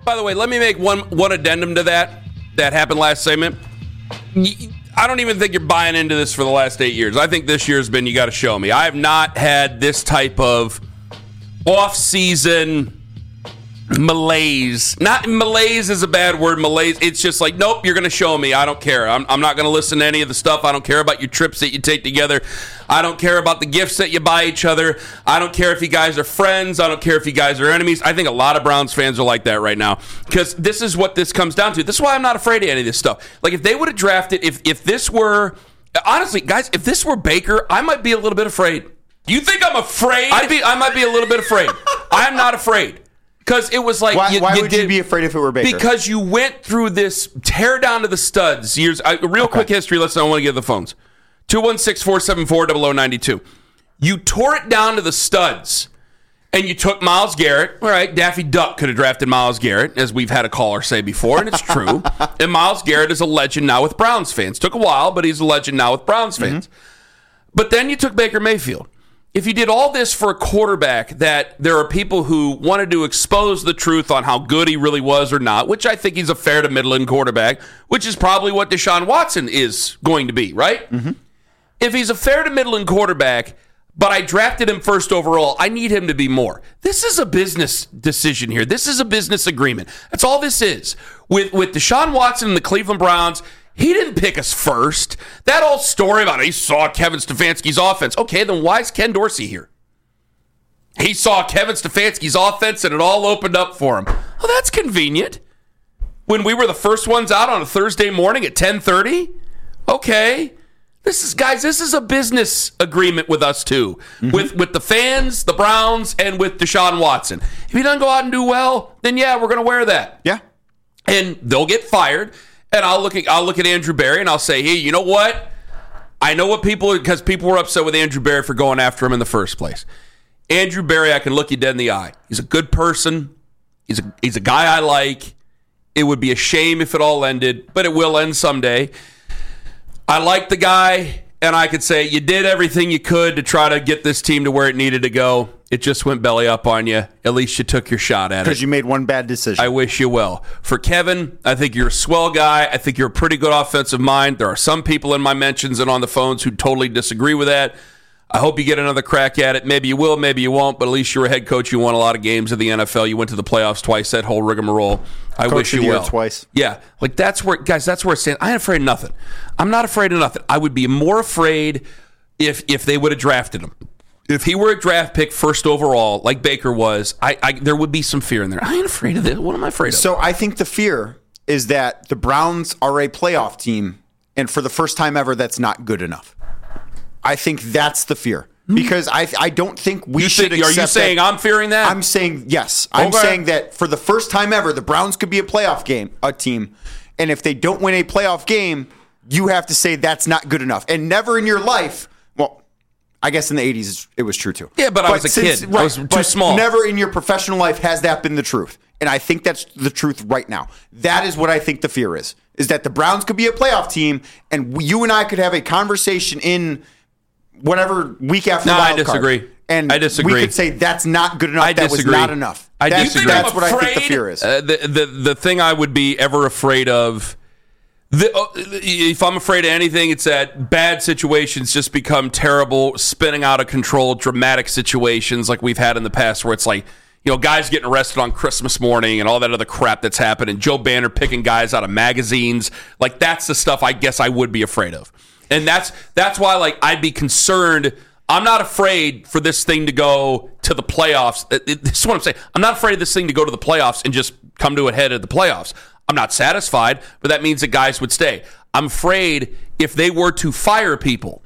by the way, let me make one addendum to that happened last segment. I don't even think you're buying into this for the last 8 years. I think this year's been, you got to show me. I have not had this type of off-season malaise. Not malaise is a bad word. Malaise. It's just like, nope, you're going to show me. I don't care. I'm not going to listen to any of the stuff. I don't care about your trips that you take together. I don't care about the gifts that you buy each other. I don't care if you guys are friends. I don't care if you guys are enemies. I think a lot of Browns fans are like that right now because this is what this comes down to. This is why I'm not afraid of any of this stuff. Like, if they would have drafted, if this were, honestly, guys, if this were Baker, I might be a little bit afraid. You think I'm afraid? I might be a little bit afraid. I'm not afraid. Because it was like... Why would you be afraid if it were Baker? Because you went through this tear down to the studs years... quick history lesson, I want to give the phones. 216-474-0092. You tore it down to the studs, and you took Myles Garrett. All right, Daffy Duck could have drafted Myles Garrett, as we've had a caller say before, and it's true. And Myles Garrett is a legend now with Browns fans. Took a while, but he's a legend now with Browns fans. Mm-hmm. But then you took Baker Mayfield. If you did all this for a quarterback that there are people who wanted to expose the truth on how good he really was or not, which I think he's a fair to middling quarterback, which is probably what Deshaun Watson is going to be, right? Mm-hmm. If he's a fair to middling quarterback, but I drafted him first overall, I need him to be more. This is a business decision here. This is a business agreement. That's all this is. With Deshaun Watson and the Cleveland Browns, he didn't pick us first. That old story about he saw Kevin Stefanski's offense. Okay, then why is Ken Dorsey here? He saw Kevin Stefanski's offense and it all opened up for him. Well, that's convenient. When we were the first ones out on a Thursday morning at 10:30? Okay. This is a business agreement with us too. Mm-hmm. With the fans, the Browns, and with Deshaun Watson. If he doesn't go out and do well, then yeah, we're going to wear that. Yeah. And they'll get fired. And I'll look at Andrew Berry and I'll say, hey, you know what? I know what because people were upset with Andrew Berry for going after him in the first place. Andrew Berry, I can look you dead in the eye. He's a good person. He's a guy I like. It would be a shame if it all ended, but it will end someday. I like the guy, and I could say you did everything you could to try to get this team to where it needed to go. It just went belly up on you. At least you took your shot at it. Because you made one bad decision. I wish you well. For Kevin, I think you're a swell guy. I think you're a pretty good offensive mind. There are some people in my mentions and on the phones who totally disagree with that. I hope you get another crack at it. Maybe you will, maybe you won't, but at least you're a head coach. You won a lot of games in the NFL. You went to the playoffs twice, that whole rigmarole. I wish you well. Twice. Yeah. Like, that's where it stands. I ain't afraid of nothing. I'm not afraid of nothing. I would be more afraid if they would have drafted him. If he were a draft pick first overall, like Baker was, there would be some fear in there. I ain't afraid of this. What am I afraid of? So I think the fear is that the Browns are a playoff team, and for the first time ever, that's not good enough. I think that's the fear. Because I don't think we should accept that. Are you saying I'm fearing that? I'm saying yes. I'm saying that for the first time ever, the Browns could be a team. And if they don't win a playoff game, you have to say that's not good enough. And never in your life, well, I guess in the 80s it was true too. Yeah, but I was a kid. Right, I was too small. Never in your professional life has that been the truth. And I think that's the truth right now. That is what I think the fear is that the Browns could be a playoff team, and you and I could have a conversation in whatever week after wild card. I disagree. And I disagree. We could say that's not good enough. That was not enough. I disagree. That's what I think the fear is. The thing I would be ever afraid of, if I'm afraid of anything, it's that bad situations just become terrible, spinning out of control, dramatic situations like we've had in the past where it's like, guys getting arrested on Christmas morning and all that other crap that's happened, and Joe Banner picking guys out of magazines. Like, that's the stuff I guess I would be afraid of. And that's why, like, I'd be concerned. I'm not afraid for this thing to go to the playoffs. This is what I'm saying. I'm not afraid of this thing to go to the playoffs and just come to a head at the playoffs. I'm not satisfied, but that means that guys would stay. I'm afraid if they were to fire people,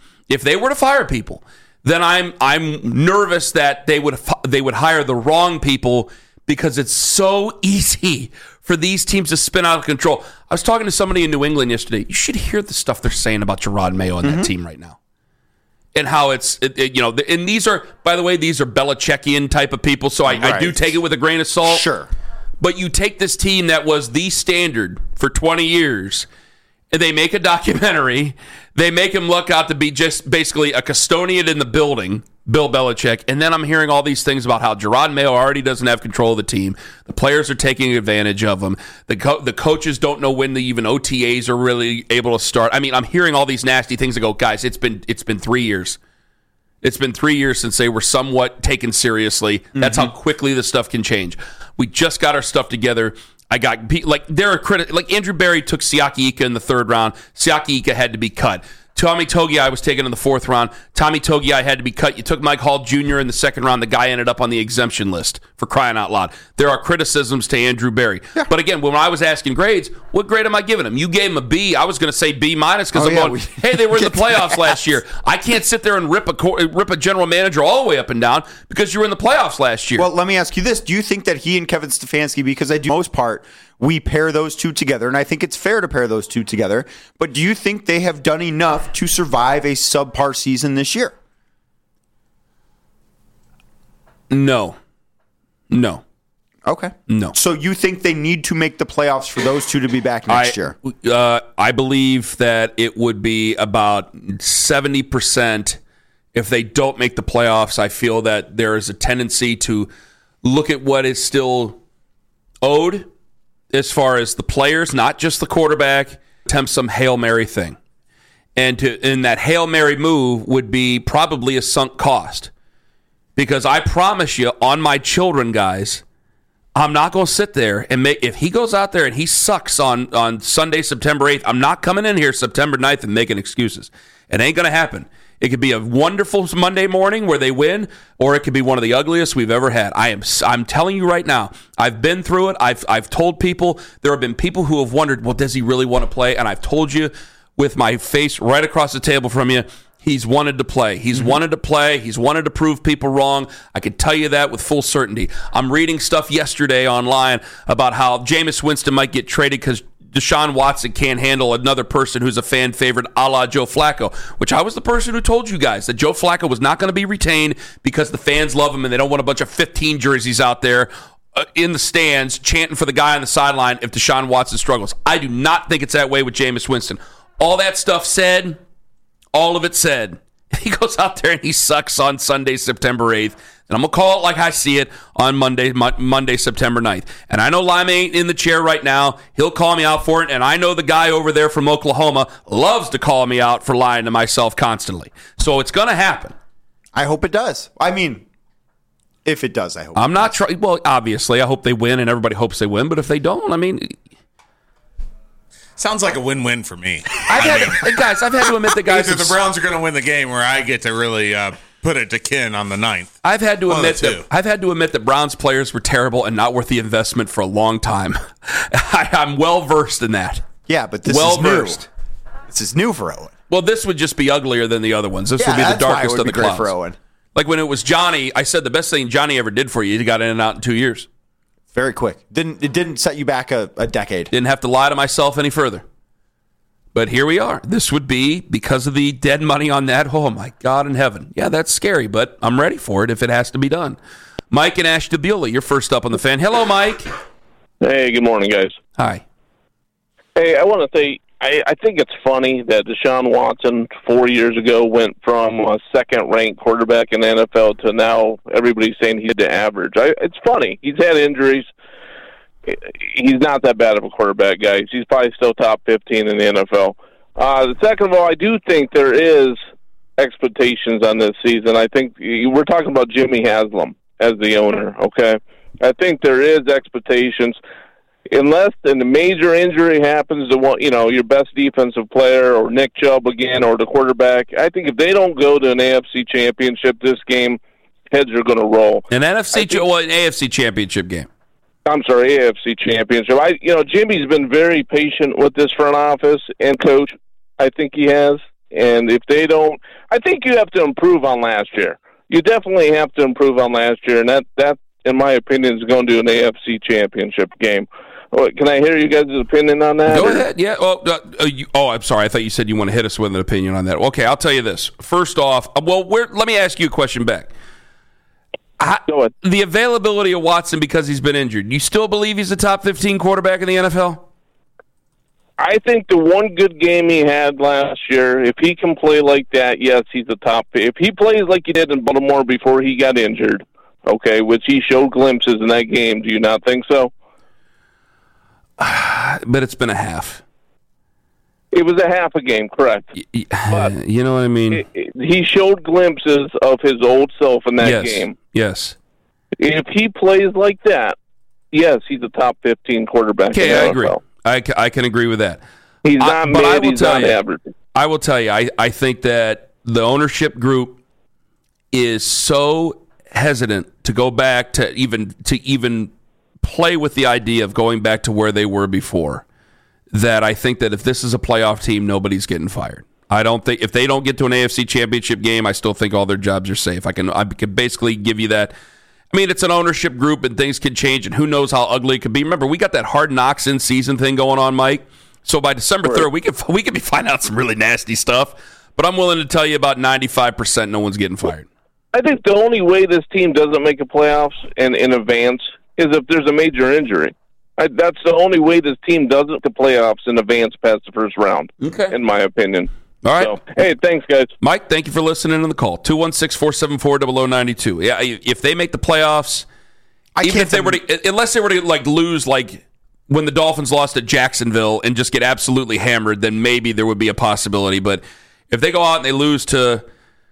then I'm nervous that they would hire the wrong people because it's so easy for these teams to spin out of control. I was talking to somebody in New England yesterday. You should hear the stuff they're saying about Gerard Mayo and that team right now. And how and these are, by the way, these are Belichickian type of people, so I do take it with a grain of salt. Sure. But you take this team that was the standard for 20 years, They make a documentary. They make him look out to be just basically a custodian in the building, Bill Belichick. And then I'm hearing all these things about how Gerard Mayo already doesn't have control of the team. The players are taking advantage of him. The coaches don't know when even OTAs are really able to start. I mean, I'm hearing all these nasty things that go, guys, it's been 3 years. It's been 3 years since they were somewhat taken seriously. That's how quickly this stuff can change. We just got our stuff together. I got Andrew Berry took Siaki Ika in the 3rd round. Siaki Ika had to be cut. Tommy Togiai was taken in the 4th round. Tommy Togiai had to be cut. You took Mike Hall Jr. in the 2nd round. The guy ended up on the exemption list, for crying out loud. There are criticisms to Andrew Berry. Yeah. But again, when I was asking grades, what grade am I giving him? You gave him a B. I was going to say B- because hey, they were in the playoffs last year. I can't sit there and rip a general manager all the way up and down because you were in the playoffs last year. Well, let me ask you this. Do you think that he and Kevin Stefanski, because I do most part, we pair those two together, and I think it's fair to pair those two together, but do you think they have done enough to survive a subpar season this year? No. Okay. No. So you think they need to make the playoffs for those two to be back next year? I believe that it would be about 70% if they don't make the playoffs. I feel that there is a tendency to look at what is still owed as far as the players, not just the quarterback, attempt some Hail Mary thing. And in that Hail Mary move would be probably a sunk cost. Because I promise you, on my children, guys, I'm not going to sit there and if he goes out there and he sucks on Sunday, September 8th, I'm not coming in here September 9th and making excuses. It ain't going to happen. It could be a wonderful Monday morning where they win, or it could be one of the ugliest we've ever had. I'm telling you right now, I've been through it. I've told people, there have been people who have wondered, well, does he really want to play? And I've told you with my face right across the table from you, he's wanted to play. He's wanted to play. He's wanted to prove people wrong. I can tell you that with full certainty. I'm reading stuff yesterday online about how Jameis Winston might get traded because Deshaun Watson can't handle another person who's a fan favorite, a la Joe Flacco, which I was the person who told you guys that Joe Flacco was not going to be retained because the fans love him and they don't want a bunch of 15 jerseys out there in the stands chanting for the guy on the sideline if Deshaun Watson struggles. I do not think it's that way with Jameis Winston. All that stuff said, all of it said, he goes out there and he sucks on Sunday, September 8th. And I'm going to call it like I see it on Monday, September 9th. And I know Lime ain't in the chair right now. He'll call me out for it. And I know the guy over there from Oklahoma loves to call me out for lying to myself constantly. So it's going to happen. I hope it does. I mean, if it does, I hope I'm not trying. Well, obviously, I hope they win, and everybody hopes they win. But if they don't, I mean... Sounds like a win-win for me. I've had to admit that guys... Either the Browns are going to win the game, or I get to really... put it to Ken on the 9th. I've had to admit that Browns players were terrible and not worth the investment for a long time. I'm well versed in that. Yeah, but this is new. This is new for Owen. Well, this would just be uglier than the other ones. This would be the darkest of the clouds. For Owen. Like when it was Johnny, I said the best thing Johnny ever did for you, he got in and out in 2 years. Very quick. It didn't set you back a decade. Didn't have to lie to myself any further. But here we are. This would be, because of the dead money on that, oh my God in heaven. Yeah, that's scary, but I'm ready for it if it has to be done. Mike and Ashtabula, you're first up on the fan. Hello, Mike. Hey, good morning, guys. Hi. Hey, I want to say, I think it's funny that Deshaun Watson 4 years ago went from a second-ranked quarterback in the NFL to now everybody's saying he's the average. It's funny. He's had injuries. He's not that bad of a quarterback, guys. He's probably still top 15 in the NFL. Second of all, I do think there is expectations on this season. I think we're talking about Jimmy Haslam as the owner, okay? I think there is expectations. Unless a major injury happens to one, your best defensive player or Nick Chubb again or the quarterback, I think if they don't go to an AFC championship this game, heads are going to roll. An AFC championship game. I'm sorry, AFC championship. Jimmy's been very patient with this front office and coach. I think he has. And if they don't, I think you have to improve on last year. You definitely have to improve on last year, and that in my opinion, is going to an AFC championship game. Can I hear you guys' opinion on that? Go ahead. Yeah. I'm sorry. I thought you said you want to hit us with an opinion on that. Okay, I'll tell you this. First off, let me ask you a question back. The availability of Watson because he's been injured. You still believe he's a top 15 quarterback in the NFL? I think the one good game he had last year, if he can play like that, yes, he's a top. If he plays like he did in Baltimore before he got injured, okay, which he showed glimpses in that game, do you not think so? But it's been a half. It was a half a game, correct. But you know what I mean? He showed glimpses of his old self in that game. Yes. If he plays like that, yes, he's a top 15 quarterback. Okay, I agree. I can agree with that. He's not mid, he's not average. I will tell you, I think that the ownership group is so hesitant to go back to even play with the idea of going back to where they were before, that I think that if this is a playoff team, nobody's getting fired. I don't think if they don't get to an AFC Championship game, I still think all their jobs are safe. I can basically give you that. I mean, it's an ownership group, and things can change, and who knows how ugly it could be. Remember, we got that Hard Knocks in season thing going on, Mike. So by December 3rd, we could be finding out some really nasty stuff. But I'm willing to tell you about 95% no one's getting fired. I think the only way this team doesn't make a playoffs and in advance is if there's a major injury. That's the only way this team doesn't make the playoffs in advance past the first round, in my opinion. All right. So, hey, thanks, guys. Mike, thank you for listening on the call. 216-474-0092. Yeah, if they make the playoffs, unless they were to like lose like when the Dolphins lost at Jacksonville and just get absolutely hammered, then maybe there would be a possibility. But if they go out and they lose to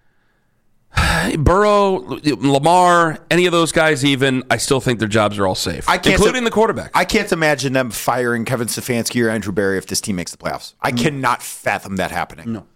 Burrow, Lamar, any of those guys even, I still think their jobs are all safe, including the quarterback. I can't imagine them firing Kevin Stefanski or Andrew Berry if this team makes the playoffs. I cannot fathom that happening. No.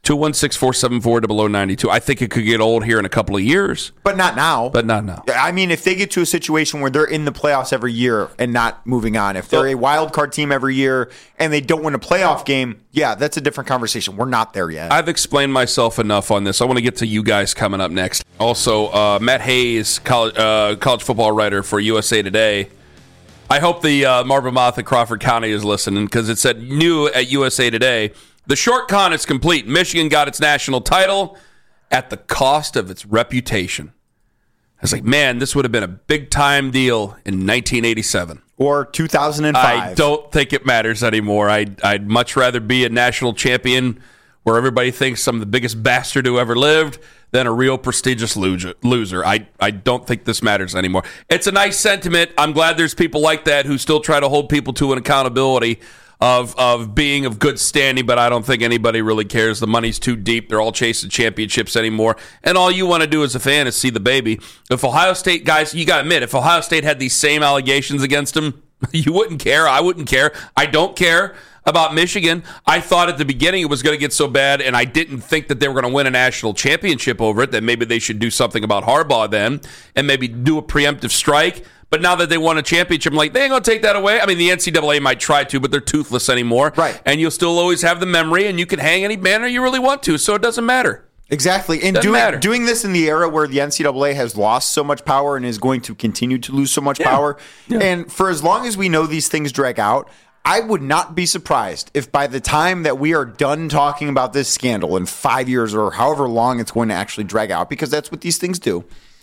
216-474-0092. I think it could get old here in a couple of years. But not now. I mean, if they get to a situation where they're in the playoffs every year and not moving on, if they're a wild card team every year and they don't win a playoff game, yeah, that's a different conversation. We're not there yet. I've explained myself enough on this. I want to get to you guys coming up next. Also, Matt Hayes, college football writer for USA Today. I hope the Marble Mouth in Crawford County is listening, because it said new at USA Today, the short con is complete. Michigan got its national title at the cost of its reputation. I was like, man, this would have been a big-time deal in 1987. Or 2005. I don't think it matters anymore. I'd much rather be a national champion where everybody thinks I'm the biggest bastard who ever lived than a real prestigious loser. I don't think this matters anymore. It's a nice sentiment. I'm glad there's people like that who still try to hold people to an accountability of being of good standing, but I don't think anybody really cares. The money's too deep. They're all chasing championships anymore. And all you want to do as a fan is see the baby. If Ohio State, guys, you got to admit, if Ohio State had these same allegations against them, you wouldn't care. I wouldn't care. I don't care about Michigan. I thought at the beginning it was going to get so bad, and I didn't think that they were going to win a national championship over it, that maybe they should do something about Harbaugh then and maybe do a preemptive strike. But now that they won a championship, I'm like, they ain't going to take that away. I mean, the NCAA might try to, but they're toothless anymore. Right. And you'll still always have the memory, and you can hang any banner you really want to, so it doesn't matter. Exactly. And doing this in the era where the NCAA has lost so much power and is going to continue to lose so much power. Yeah. And for as long as we know these things drag out, I would not be surprised if by the time that we are done talking about this scandal in 5 years or however long it's going to actually drag out, because that's what these things do,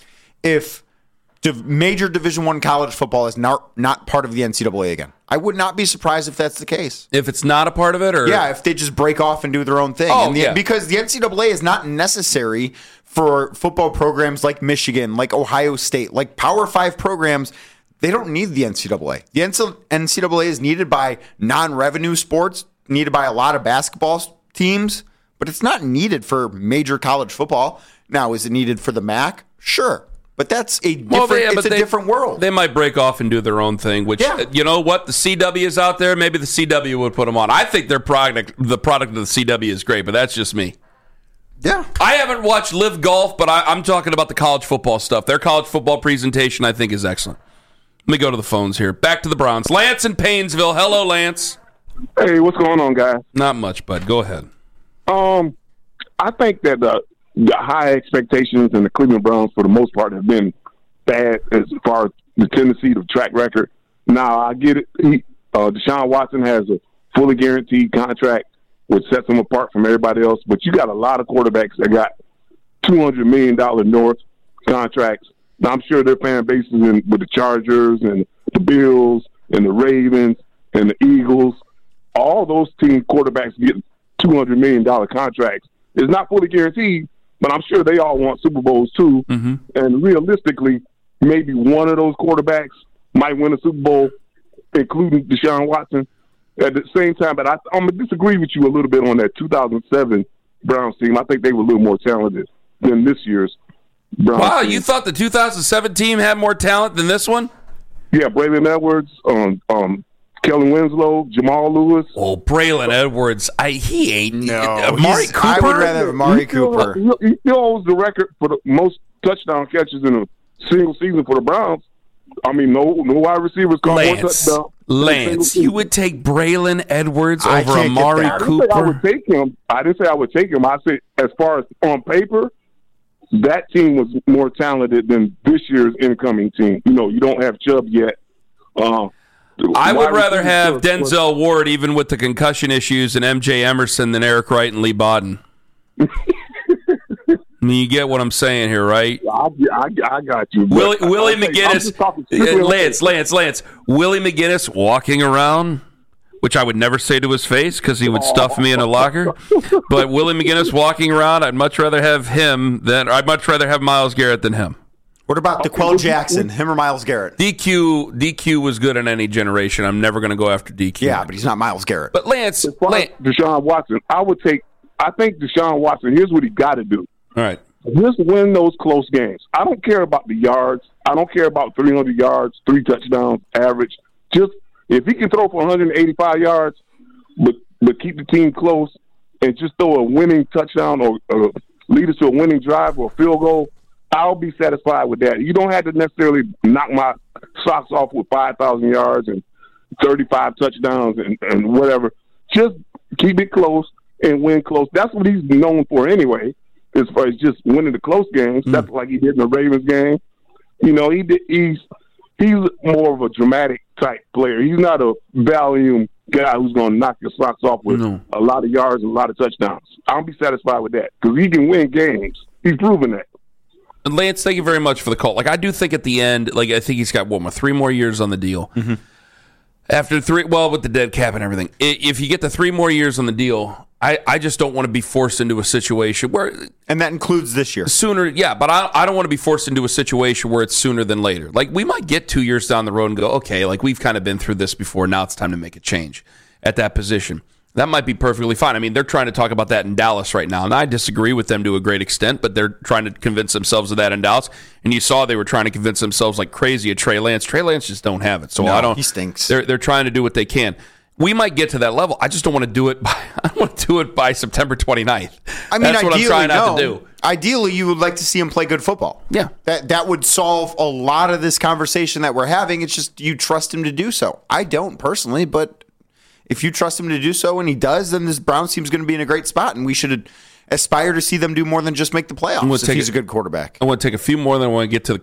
if major Division I college football is not part of the NCAA again. I would not be surprised if that's the case. If it's not a part of it? Or yeah, if they just break off and do their own thing. Because the NCAA is not necessary for football programs like Michigan, like Ohio State, like Power 5 programs. They don't need the NCAA. The NCAA is needed by non-revenue sports, needed by a lot of basketball teams, but it's not needed for major college football. Now, is it needed for the MAC? Sure. But that's a different world. They might break off and do their own thing, which, you know what? The CW is out there. Maybe the CW would put them on. I think the product of the CW is great, but that's just me. Yeah. I haven't watched Live Golf, but I'm talking about the college football stuff. Their college football presentation, I think, is excellent. Let me go to the phones here. Back to the Browns. Lance in Paynesville. Hello, Lance. Hey, what's going on, guys? Not much, bud. Go ahead. I think that the high expectations in the Cleveland Browns, for the most part, have been bad as far as the tendency to track record. Now, I get it. Deshaun Watson has a fully guaranteed contract, which sets him apart from everybody else. But you got a lot of quarterbacks that got $200 million north contracts. Now, I'm sure their fan bases with the Chargers and the Bills and the Ravens and the Eagles. all those team quarterbacks get $200 million contracts. It's not fully guaranteed, but I'm sure they all want Super Bowls too. Mm-hmm. And realistically, maybe one of those quarterbacks might win a Super Bowl, including Deshaun Watson. At the same time, but I'm going to disagree with you a little bit on that 2007 Browns team. I think they were a little more talented than this year's Browns Wow, team. you thought the 2007 team had more talent than this one? Yeah, Braylon Edwards, Kellen Winslow, Jamal Lewis. Oh, Braylon Edwards. He ain't. No, Amari Cooper? I would rather have Amari He still Cooper. holds the record for the most touchdown catches in a single season for the Browns. I mean, no wide receivers caught more touchdowns. Lance, you would take Braylon Edwards I over can't get Amari that. I didn't say I would Cooper? take him. I didn't say I would take him. I said, as far as on paper, that team was more talented than this year's incoming team. You know, you don't have Chubb yet. I would rather have was- Denzel Ward, even with the concussion issues, and MJ Emerson than Eric Wright and Lee Bodden. I mean, you get what I'm saying here, right? I got you. Willie But I'm McGinnis, just talking strictly on Lance, Willie McGinnis walking around, which I would never say to his face because he would stuff me in a locker. But Willie McGinnis walking around, I'd much rather have Myles Garrett than him. What about DeQuell Jackson, him or Myles Garrett? DQ was good in any generation. I'm never going to go after DQ. Yeah, but he's not Myles Garrett. But Lance, As far as Deshaun Watson, I think Deshaun Watson, here's what he got to do. all right. Just win those close games. I don't care about the yards. I don't care about 300 yards, 3 touchdowns average. Just if he can throw for 185 yards, but keep the team close and just throw a winning touchdown or lead us to a winning drive or a field goal, I'll be satisfied with that. You don't have to necessarily knock my socks off with 5,000 yards and 35 touchdowns and whatever. Just keep it close and win close. That's what he's known for anyway. As far as just winning the close games, that's like he did in the Ravens game. You know, he's more of a dramatic type player. He's not a volume guy who's going to knock your socks off with a lot of yards and a lot of touchdowns. I'll be satisfied with that because he can win games. He's proven that. And Lance, thank you very much for the call. Like, I do think at the end, I think he's got 3 more years on the deal. Mm-hmm. After 3, with the dead cap and everything, if you get the 3 more years on the deal, I just don't want to be forced into a situation where... And that includes this year. Sooner, yeah, but I don't want to be forced into a situation where it's sooner than later. Like, we might get 2 years down the road and go, okay, we've kind of been through this before, now it's time to make a change at that position. That might be perfectly fine. I mean, they're trying to talk about that in Dallas right now, and I disagree with them to a great extent, but they're trying to convince themselves of that in Dallas. And you saw they were trying to convince themselves like crazy of Trey Lance. Trey Lance just don't have it, so No, he stinks. They're trying to do what they can. We might get to that level. I just don't want to do it by September 29th. I mean, that's what I'm trying not to do. Ideally, you would like to see him play good football. Yeah. That would solve a lot of this conversation that we're having. It's just you trust him to do so. I don't personally, but if you trust him to do so and he does, then this Browns team's going to be in a great spot, and we should aspire to see them do more than just make the playoffs if he's a good quarterback. I want to take a few more than I want to get to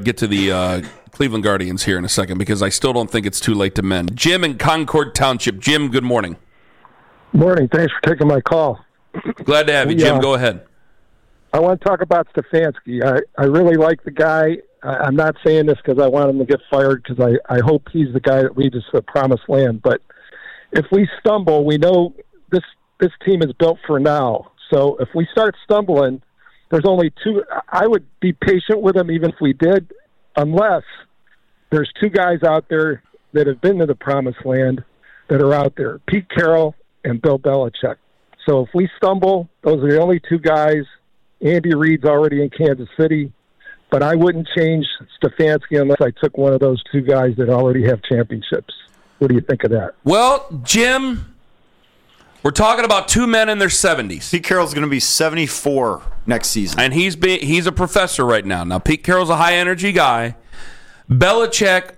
the Cleveland Guardians here in a second because I still don't think it's too late to mend. Jim in Concord Township. Jim, good morning. Morning. Thanks for taking my call. Glad to have you, Jim. Go ahead. I want to talk about Stefanski. I really like the guy. I'm not saying this because I want him to get fired because I hope he's the guy that leads us to the promised land. But if we stumble, we know this team is built for now. So if we start stumbling, there's only 2. I would be patient with him even if we did, unless there's 2 guys out there that have been to the promised land that are out there, Pete Carroll and Bill Belichick. So if we stumble, those are the only 2 guys. Andy Reid's already in Kansas City, but I wouldn't change Stefanski unless I took one of those 2 guys that already have championships. What do you think of that? Well, Jim, we're talking about 2 men in their 70s. Pete Carroll's going to be 74 next season. And he's a professor right now. Now, Pete Carroll's a high-energy guy. Belichick,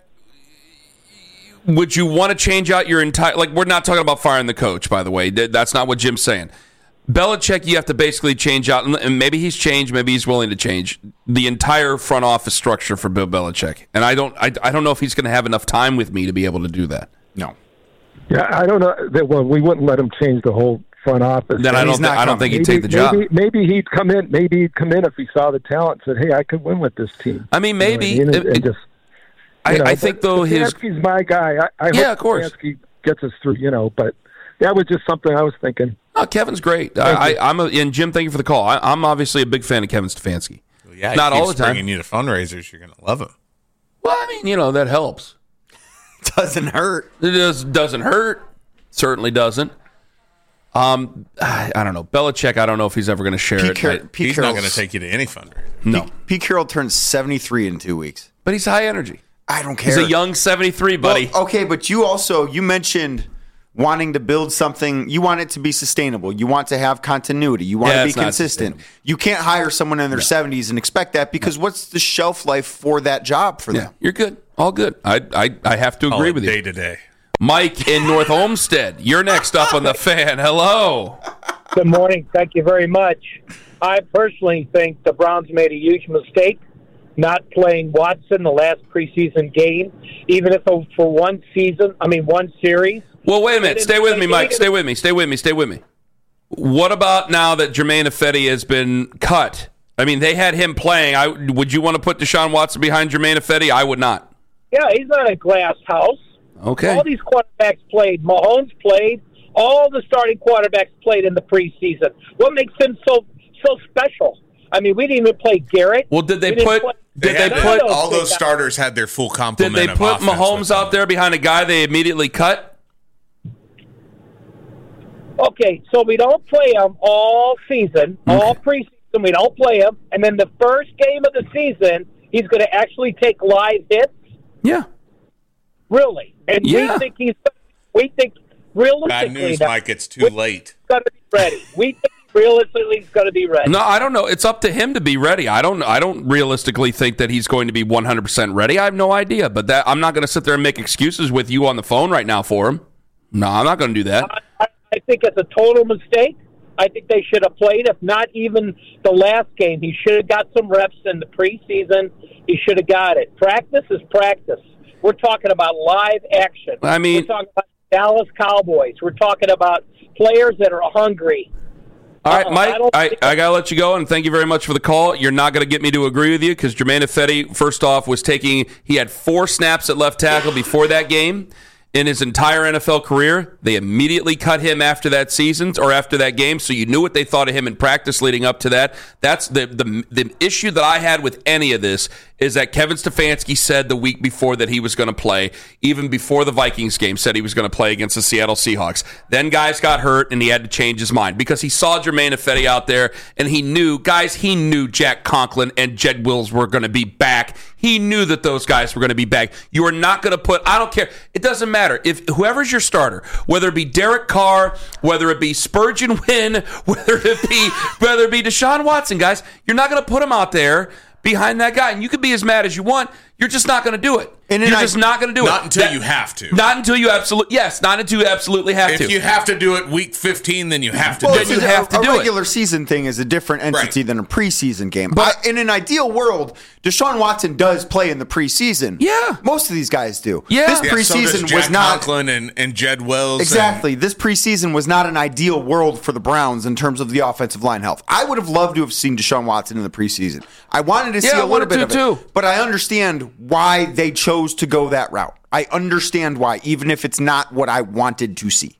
would you want to change out your entire... we're not talking about firing the coach, by the way. That's not what Jim's saying. Belichick, you have to basically change out, and maybe he's changed, maybe he's willing to change the entire front office structure for Bill Belichick. And I don't know if he's going to have enough time with me to be able to do that. No. Yeah, I don't know. Well, we wouldn't let him change the whole front office. Then I don't think he'd take the job. Maybe he'd come in. Maybe he'd come in if he saw the talent and said, "Hey, I could win with this team." I mean, maybe. You know what I mean? I think though Stefanski's my guy. I hope of course Stefanski gets us through. But that was just something I was thinking. Oh, Kevin's great. And Jim, thank you for the call. I'm obviously a big fan of Kevin Stefanski. Well, yeah, not all the time. Bringing you to fundraisers, you're going to love him. Well, I mean, that helps. Doesn't hurt. It doesn't hurt. Certainly doesn't. I don't know. Belichick, I don't know if he's ever going to share it. He's not going to take you to any fundraiser. No. Pete Carroll turns 73 in 2 weeks. But he's high energy. I don't care. He's a young 73, buddy. Well, okay, but you mentioned wanting to build something. You want it to be sustainable. You want to have continuity. You want to be consistent. You can't hire someone in their 70s and expect that because what's the shelf life for that job for them? Yeah, you're good. All good. I have to agree with you. Day to day. Mike in North Olmsted, you're next up on the Fan. Hello. Good morning. Thank you very much. I personally think the Browns made a huge mistake not playing Watson the last preseason game, even if for one series. Well, wait a minute. Stay with me, Mike. Stay with me. What about now that Jermaine Ifedi has been cut? I mean, they had him playing. Would you want to put Deshaun Watson behind Jermaine Ifedi? I would not. Yeah, he's not a glass house. Okay. All these quarterbacks played. Mahomes played. All the starting quarterbacks played in the preseason. What makes him so special? I mean, we didn't even play Garrett. Well, did they put all those starters had their full complement? Did they put Mahomes out there behind a guy they immediately cut? Okay, so we don't play him all season, all preseason. We don't play him, and then the first game of the season, he's going to actually take live hits. Yeah. Really? And we think realistically. Bad news, Mike. It's too late. He's going to be ready. We think realistically he's going to be ready. No, I don't know. It's up to him to be ready. I don't realistically think that he's going to be 100% ready. I have no idea. But I'm not going to sit there and make excuses with you on the phone right now for him. No, I'm not going to do that. I think it's a total mistake. I think they should have played, if not even the last game. He should have got some reps in the preseason. He should have got it. Practice is practice. We're talking about live action. I mean, we're talking about Dallas Cowboys. We're talking about players that are hungry. All right, Mike, I got to let you go, and thank you very much for the call. You're not going to get me to agree with you because Jermaine Ifedi, first off, he had 4 snaps at left tackle before that game. In his entire NFL career, they immediately cut him after that season or after that game, so you knew what they thought of him in practice leading up to that. That's the issue that I had with any of this is that Kevin Stefanski said the week before that he was going to play, even before the Vikings game, said he was going to play against the Seattle Seahawks. Then guys got hurt, and he had to change his mind because he saw Jermaine Ifedi out there, and he knew Jack Conklin and Jed Wills were going to be back. He knew that those guys were going to be back. You are not going to put, I don't care. It doesn't matter. If whoever's your starter, whether it be Derek Carr, whether it be Spurgeon Wynn, whether it be Deshaun Watson, guys, you're not going to put him out there behind that guy. And you can be as mad as you want. You're just not going to do it. You're just not going to do it. Not until you have to. Not until you absolutely have to. If you have to do it week 15, then you have to do it. You have to do it. A regular season thing is a different entity than a preseason game. But in an ideal world, Deshaun Watson does play in the preseason. Yeah. Most of these guys do. Yeah. This preseason so was not. Conklin and Jed Wills. Exactly. This preseason was not an ideal world for the Browns in terms of the offensive line health. I would have loved to have seen Deshaun Watson in the preseason. I wanted to see a little bit of it. But I understand why they chose to go that route. I understand why, even if it's not what I wanted to see.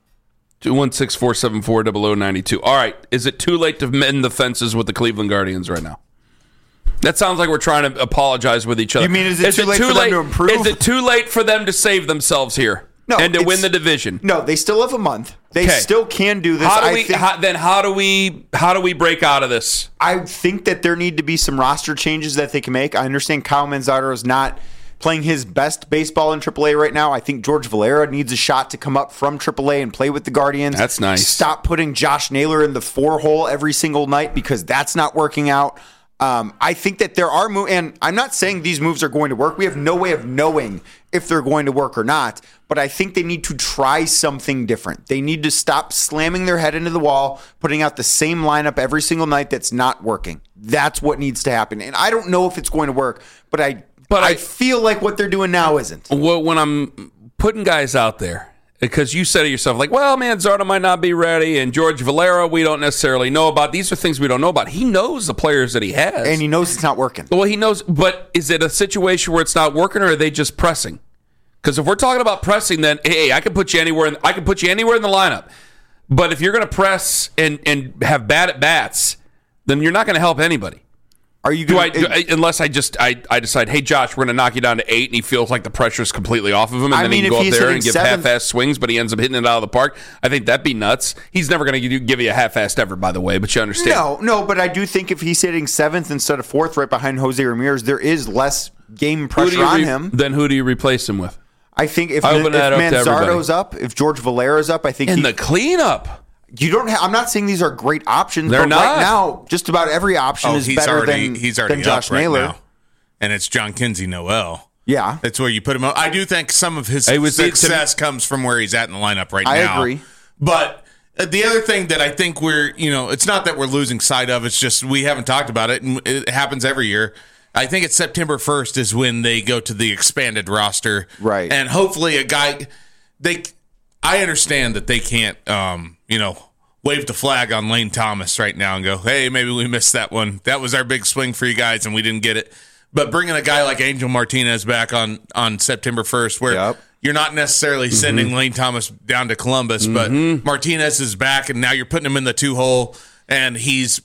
216-474-0092. All right. Is it too late to mend the fences with the Cleveland Guardians right now? That sounds like we're trying to apologize with each other. You mean is it too late for them to improve? Is it too late for them to save themselves here and to win the division? No, they still have a month. They still can do this. How do we break out of this? I think that there need to be some roster changes that they can make. I understand Kyle Manzardo is not playing his best baseball in AAA right now. I think George Valera needs a shot to come up from AAA and play with the Guardians. That's nice. Stop putting Josh Naylor in the 4-hole every single night because that's not working out. I think that there are moves, and I'm not saying these moves are going to work. We have no way of knowing if they're going to work or not, but I think they need to try something different. They need to stop slamming their head into the wall, putting out the same lineup every single night that's not working. That's what needs to happen. And I don't know if it's going to work, but I feel like what they're doing now isn't. Well, when I'm putting guys out there, because you said to yourself, like, well, Manzardo might not be ready, and George Valera, we don't necessarily know about. These are things we don't know about. He knows the players that he has. And he knows it's not working. Well, he knows, but is it a situation where it's not working, or are they just pressing? Because if we're talking about pressing, then, hey, I can put you anywhere in the lineup. But if you're going to press and have bad at bats, then you're not going to help anybody. Are you unless I decide, hey, Josh, we're going to knock you down to 8, and he feels like the pressure is completely off of him, and then he can go up there and give half-assed swings, but he ends up hitting it out of the park. I think that'd be nuts. He's never going to give you a half-assed ever, by the way, but you understand. No, but I do think if he's hitting 7th instead of 4th right behind Jose Ramirez, there is less game pressure on him. Then who do you replace him with? I think if Manzardo's up, if George Valera's up, I think the cleanup. You don't. I'm not saying these are great options. They're not. Right now, just about every option is better than Josh Naylor. Now. And it's John Kinsey Noel. Yeah, that's where you put him up. I do think some of his success comes from where he's at in the lineup right now. I agree. But the other thing that I think it's not that we're losing sight of. It's just we haven't talked about it, and it happens every year. I think it's September 1st is when they go to the expanded roster, right? And hopefully a guy I understand that they can't, wave the flag on Lane Thomas right now and go, hey, maybe we missed that one. That was our big swing for you guys, and we didn't get it. But bringing a guy like Angel Martinez back on September 1st, where you're not necessarily sending Lane Thomas down to Columbus, but Martinez is back, and now you're putting him in the 2-hole, and he's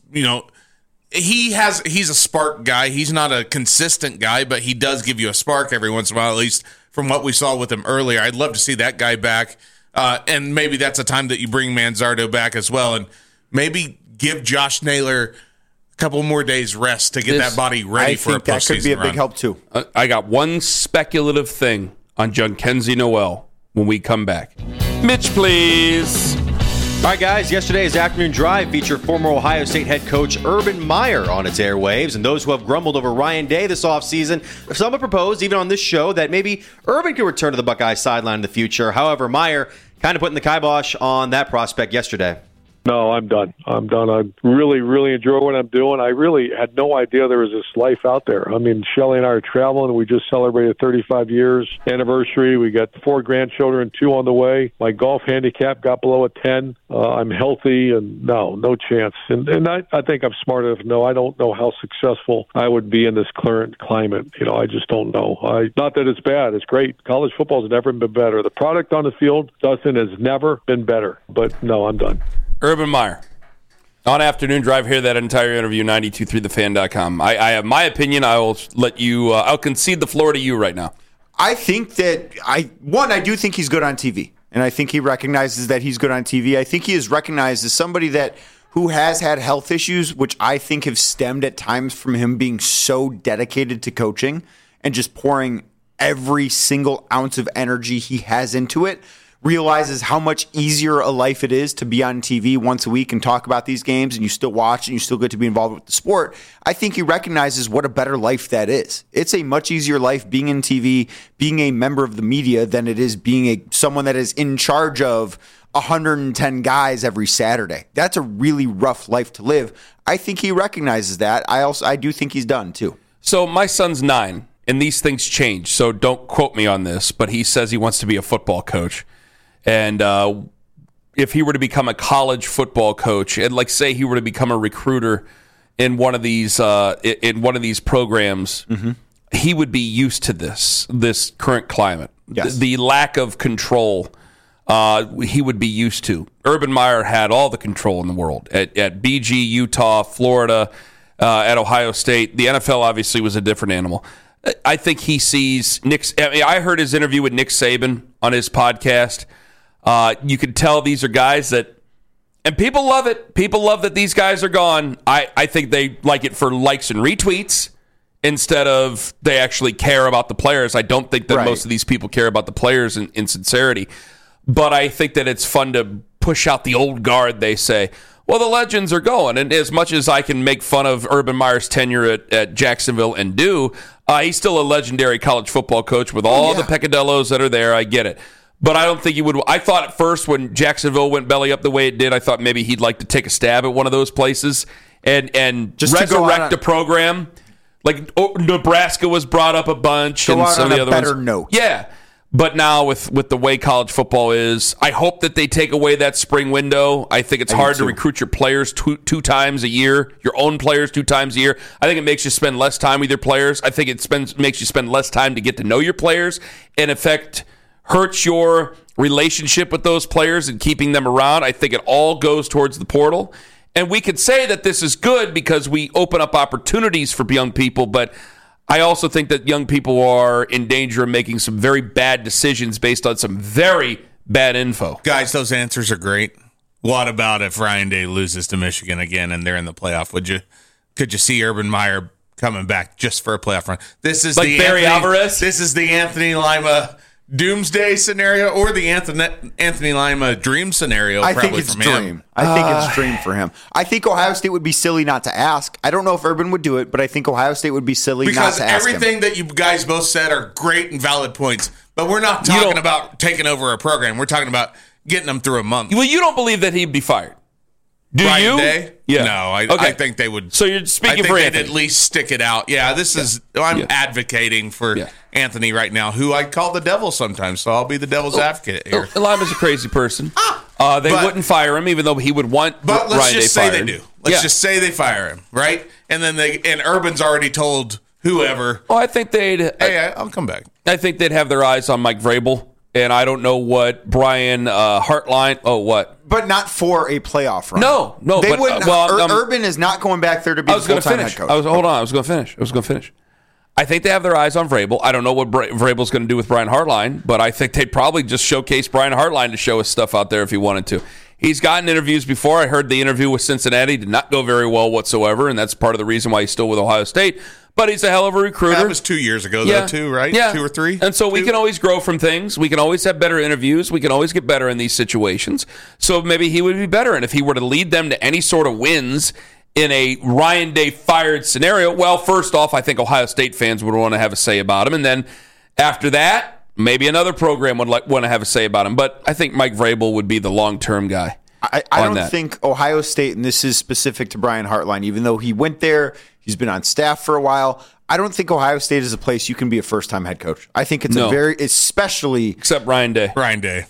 a spark guy. He's not a consistent guy, but he does give you a spark every once in a while, at least from what we saw with him earlier. I'd love to see that guy back. And maybe that's a time that you bring Manzardo back as well, and maybe give Josh Naylor a couple more days rest to get that body ready for a postseason run. That could be a big help too. I got one speculative thing on Jhonkensy Noel when we come back. Mitch, please. All right, guys, yesterday's afternoon drive featured former Ohio State head coach Urban Meyer on its airwaves, and those who have grumbled over Ryan Day this offseason, some have proposed, even on this show, that maybe Urban could return to the Buckeyes sideline in the future. However, Meyer kind of putting the kibosh on that prospect yesterday. No, I'm done. I really, really enjoy what I'm doing. I really had no idea there was this life out there. I mean, Shelly and I are traveling. We just celebrated 35 years anniversary. We got 4 grandchildren, 2 on the way. My golf handicap got below a 10. I'm healthy, and no chance. And I think I'm smart enough to know I don't know how successful I would be in this current climate. I just don't know. Not that it's bad. It's great. College football has never been better. The product on the field, Dustin, has never been better. But no, I'm done. Urban Meyer. On Afternoon Drive, hear that entire interview, 923thefan.com. I have my opinion. I will let you, I'll concede the floor to you right now. I think that, I do think he's good on TV. And I think he recognizes that he's good on TV. I think he is recognized as somebody who has had health issues, which I think have stemmed at times from him being so dedicated to coaching and just pouring every single ounce of energy he has into it. Realizes how much easier a life it is to be on TV once a week and talk about these games, and you still watch and you still get to be involved with the sport. I think he recognizes what a better life that is. It's a much easier life being in TV, being a member of the media, than it is being someone that is in charge of 110 guys every Saturday. That's a really rough life to live. I think he recognizes that. I do think he's done too. So my son's 9, and these things change, so don't quote me on this, but he says he wants to be a football coach. And if he were to become a college football coach, and say he were to become a recruiter in one of these programs, he would be used to this current climate. Yes. The lack of control he would be used to. Urban Meyer had all the control in the world at BG, Utah, Florida, at Ohio State. The NFL obviously was a different animal. I think he sees I heard his interview with Nick Saban on his podcast. You could tell these are guys and people love it. People love that these guys are gone. I think they like it for likes and retweets instead of they actually care about the players. I don't think that most of these people care about the players in sincerity. But I think that it's fun to push out the old guard, they say. Well, the legends are going. And as much as I can make fun of Urban Meyer's tenure at Jacksonville and he's still a legendary college football coach with all the peccadillos that are there. I get it. But I don't think he would. I thought at first when Jacksonville went belly up the way it did, I thought maybe he'd like to take a stab at one of those places and just resurrect a program. Like Nebraska was brought up a bunch, and some of the other ones. Better note. Yeah, but now with the way college football is, I hope that they take away that spring window. I think it's hard to recruit your players two times a year, your own players 2 times a year. I think it makes you spend less time with your players. I think it makes you spend less time to get to know your players, and in effect hurts your relationship with those players and keeping them around. I think it all goes towards the portal. And we could say that this is good because we open up opportunities for young people, but I also think that young people are in danger of making some very bad decisions based on some very bad info. Guys, those answers are great. What about if Ryan Day loses to Michigan again and they're in the playoff? Could you see Urban Meyer coming back just for a playoff run? This is like the Barry Alvarez. This is the Anthony Lima doomsday scenario or the Anthony Lima dream scenario. I think it's dream. I think it's dream for him. I think Ohio State would be silly not to ask. I don't know if Urban would do it, but I think Ohio State would be silly not to ask him. Because everything that you guys both said are great and valid points, but we're not talking about taking over a program. We're talking about getting them through a month. Well, you don't believe that he'd be fired. Do Ryan you? Day? Yeah. No, I think they would. So you're speaking I for think Anthony. they'd at least stick it out. Yeah, I'm advocating for Anthony right now, who I call the devil sometimes, so I'll be the devil's advocate here. Lima's a crazy person. They wouldn't fire him, even though he would want But let's Ryan just Day say fired. they do. Let's just say they fire him, right? And then Urban's already told whoever, Well, I think they'd. hey, I'll come back. I think they'd have their eyes on Mike Vrabel, and I don't know what Brian Hartline. Oh, what? But not for a playoff run. No. They but, wouldn't. Urban is not going back there to be the full-time head coach. Hold on. I was going to finish. I think they have their eyes on Vrabel. I don't know what Vrabel's going to do with Brian Hartline, but I think they'd probably just showcase Brian Hartline to show his stuff out there if he wanted to. He's gotten interviews before. I heard the interview with Cincinnati did not go very well whatsoever, and that's part of the reason why he's still with Ohio State. But he's a hell of a recruiter. That was 2 years ago, though, too, right? Yeah. 2 or 3? And so we can always grow from things. We can always have better interviews. We can always get better in these situations. So maybe he would be better. And if he were to lead them to any sort of wins in a Ryan Day fired scenario, well, first off, I think Ohio State fans would want to have a say about him. And then after that, maybe another program would want to have a say about him. But I think Mike Vrabel would be the long-term guy. I don't think Ohio State, and this is specific to Brian Hartline, even though he went there, he's been on staff for a while, I don't think Ohio State is a place you can be a first-time head coach. I think it's especially... Except Ryan Day. Ryan Day.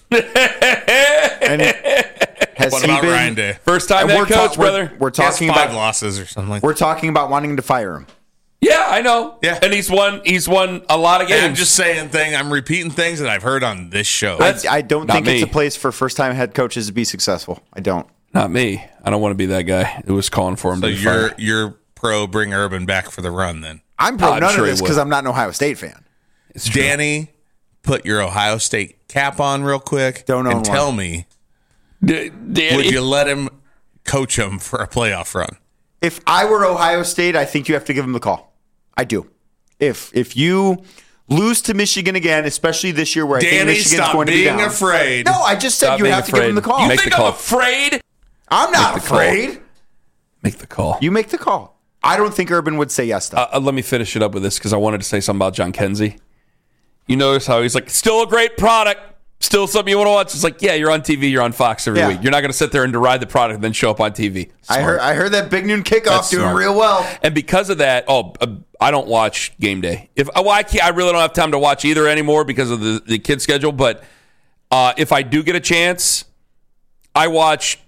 And What about Ryan Day? First-time head coach, brother. We're talking five about losses or something like that. We're talking about wanting to fire him. Yeah, I know. Yeah. And he's won a lot of games. I'm just saying I'm repeating things that I've heard on this show. I don't not think me. it's a place for first-time head coaches to be successful. I don't. Not me. I don't want to be that guy who was calling for him So to be fired. you're pro bring Urban back for the run then. I'm pro I'm none sure of he this would. because I'm not an Ohio State fan. It's true. Danny, put your Ohio State cap on real quick Don't own and one. tell me, Danny. would you let him coach him for a playoff run? If I were Ohio State, I think you have to give him the call. I do. If you lose to Michigan again, especially this year where I think Danny, Michigan's stop going to be being down. afraid. No, I just said Stop you being have to give him the afraid. call. You Make think the I'm call. afraid? I'm not Make the call. afraid. Make the call. You make the call. I don't think Urban would say yes to Let me finish it up with this because I wanted to say something about John Kenzie. You notice how he's like, still a great product, still something you want to watch. It's like, yeah, you're on TV, you're on Fox every Yeah. week. You're not going to sit there and deride the product and then show up on TV. I heard that Big Noon Kickoff That's doing smart. real well. And because of that, I don't watch Game Day. I really don't have time to watch either anymore because of the kid schedule. But if I do get a chance, I watch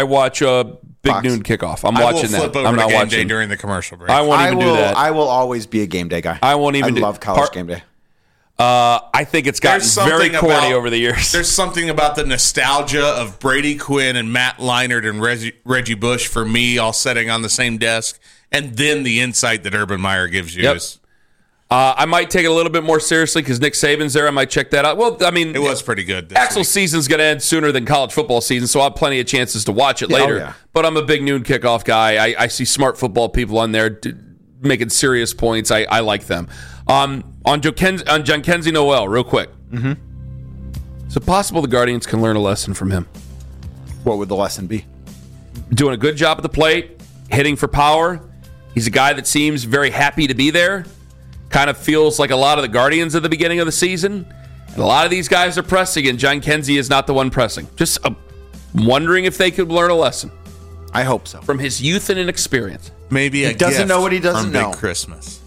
Big Fox. Noon Kickoff. I'm I will watching flip that. over I'm to not Game watching Day during the commercial break. I won't even do that. I will always be a game day guy. I won't even do- love college Part- game day. I think it's gotten There's very something corny about- over the years. There's something about the nostalgia of Brady Quinn and Matt Leinart and Reggie Bush for me all sitting on the same desk, and then the insight that Urban Meyer gives you. Yep. Is, I might take it a little bit more seriously because Nick Saban's there. I might check that out. Well, I mean, it was pretty good. This Axel's week. season's going to end sooner than college football season, so I'll have plenty of chances to watch it later. yeah. But I'm a big noon kickoff guy. I see smart football people on there making serious points. I like them. On John Kenzie Noel, real quick. Mm-hmm. Is it possible the Guardians can learn a lesson from him? What would the lesson be? Doing a good job at the plate, hitting for power. He's a guy that seems very happy to be there. Kind of feels like a lot of the Guardians at the beginning of the season. And a lot of these guys are pressing, and John Kenzie is not the one pressing. Just wondering if they could learn a lesson I hope so. from his youth and inexperience. Maybe a doesn't gift know what he doesn't from know. Big Christmas.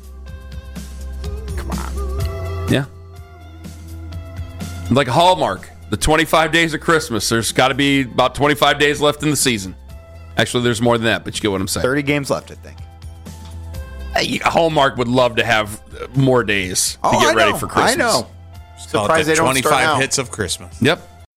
Yeah. Like Hallmark, the 25 days of Christmas. There's got to be about 25 days left in the season. Actually, there's more than that, but you get what I'm saying. 30 games left, I think. Hallmark would love to have more days to get ready for Christmas. I know. Call it Surprised the they don't start 25 now. hits of Christmas. Yep.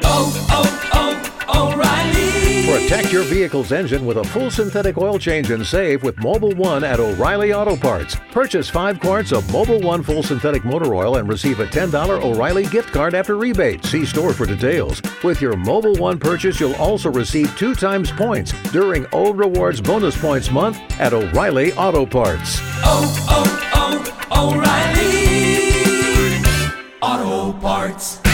Protect your vehicle's engine with a full synthetic oil change and save with Mobil 1 at O'Reilly Auto Parts. Purchase 5 quarts of Mobil 1 full synthetic motor oil and receive a $10 O'Reilly gift card after rebate. See store for details. With your Mobil 1 purchase, you'll also receive 2 times points during O Rewards Bonus Points Month at O'Reilly Auto Parts. O'Reilly Auto Parts.